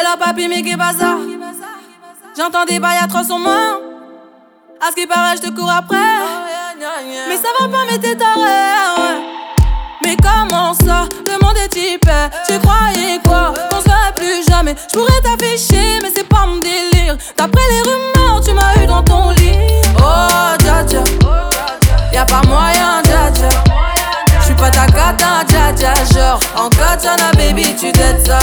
là papi mais qu'est bazar. J'entends des bails atroces sur moi. À ce qui paraît je te cours après. Mais ça va pas mais t'es taré. Mais comment ça, le monde est typé. Tu croyais quoi, qu'on se verrait plus jamais. Je pourrais t'afficher mais c'est pas mon délire. D'après les rumeurs tu m'as eu dans ton lit. Oh dja dja, y'a pas moyen dja dja. J'suis pas ta cata dja dja. Genre en katana baby tu t'aides ça.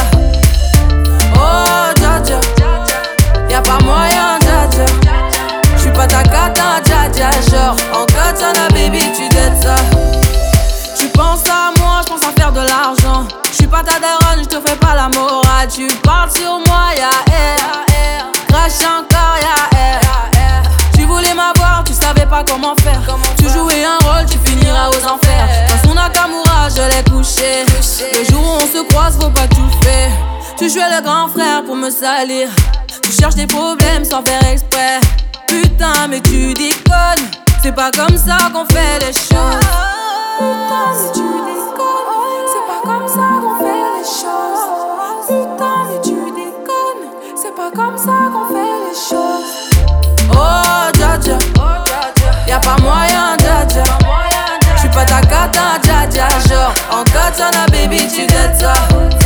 Oh dja dja, y'a pas moyen dja dja. J'suis pas ta cata dja dja. Genre en katana baby tu t'aides ça. Tu penses à moi, j'pense à faire de l'argent. J'suis pas ta daronne, j'te fais pas la morale. Tu parles sur moi, y'a air. Crash encore, y'a air. Tu voulais m'avoir, tu savais pas comment faire. Tu jouais un rôle, tu finiras aux enfers. Dans son Nakamura, je l'ai couché. Le jour où on se croise, faut pas tout faire. Tu jouais le grand frère pour me salir. Tu cherches des problèmes sans faire exprès. Putain, mais tu déconnes. C'est pas comme ça qu'on fait les choses. Putain, mais tu déconnes. C'est pas comme ça qu'on fait les choses. Putain, mais tu déconnes. C'est pas comme ça qu'on fait les choses. Oh dja dja, y'a pas moyen dja dja. J'suis pas ta cata dja dja. Genre en katana baby tu t'aides ça.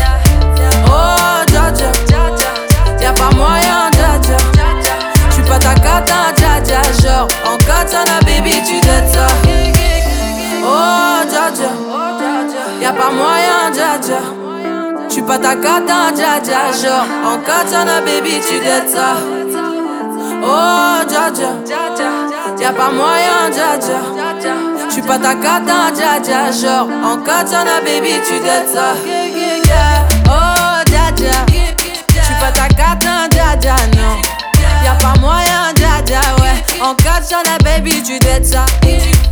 Oh dja dja, y'a pas moyen dja dja. J'suis pas ta cata dja dja. Genre en katana baby tu t'aides ça. Oh dja dja, y'a pas moyen dja dja. J'suis pas ta cata dja dja. Genre en katana baby tu t'aides ça. Oh dja dja, y'a pas moyen dja dja. J'suis pas ta cata dja dja. Genre en katana baby tu t'aides ça. Oh dja dja, j'suis pas ta cata dja dja non. Y'a pas moyen dja dja ouais. En katana baby tu t'aides ça.